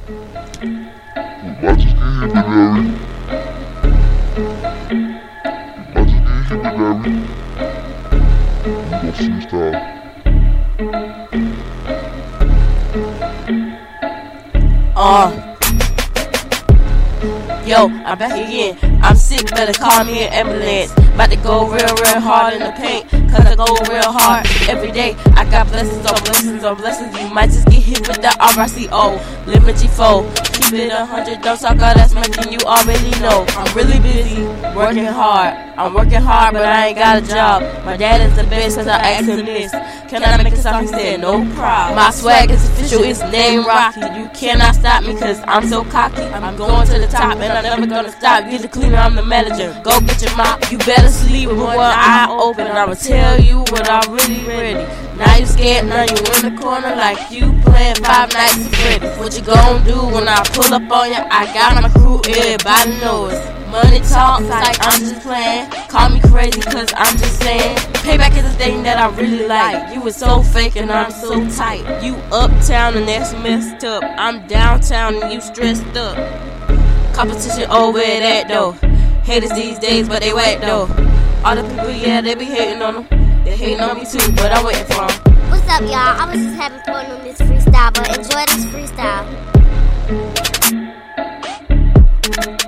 Watch us get here, baby. Watch us get here, baby. We gon' freestyle. Yo, I'm back again. I'm sick, better call me an ambulance. About to go real hard in the paint, cause I go real hard every day. I got blessings on blessings on blessings. You might just get hit with the RICO. Limit G4, keep it 100, don't talk all that smoking, you already know. I'm really busy, working hard. I'm working hard, but I ain't got a job. My dad is the best, cause I asked him this. Can I make a song? He said, no problem. My swag is official, it's name Rocky. You cannot stop me, cause I'm so cocky. I'm going to the top, and I'm never gonna stop. You're the cleaner, I'm the manager. Go get your mop, you better sleep with one eye open. I'ma tell you what I'm really ready. Now you scared, now you in the corner like you playing Five Nights at Freddy's. What you gon' do when I pull up on you? I got my crew, everybody knows. Money talks like I'm just playing. Call me crazy cause I'm just saying. Payback is the thing that I really like. You was so fake and I'm so tight. You uptown and that's messed up. I'm downtown and you stressed up. Competition over that though. Haters these days but they whack though. All the people, yeah, they be hating on them. They hating on me too, but I'm waiting for them. What's up, y'all? I was just having fun on this freestyle, but enjoy this freestyle.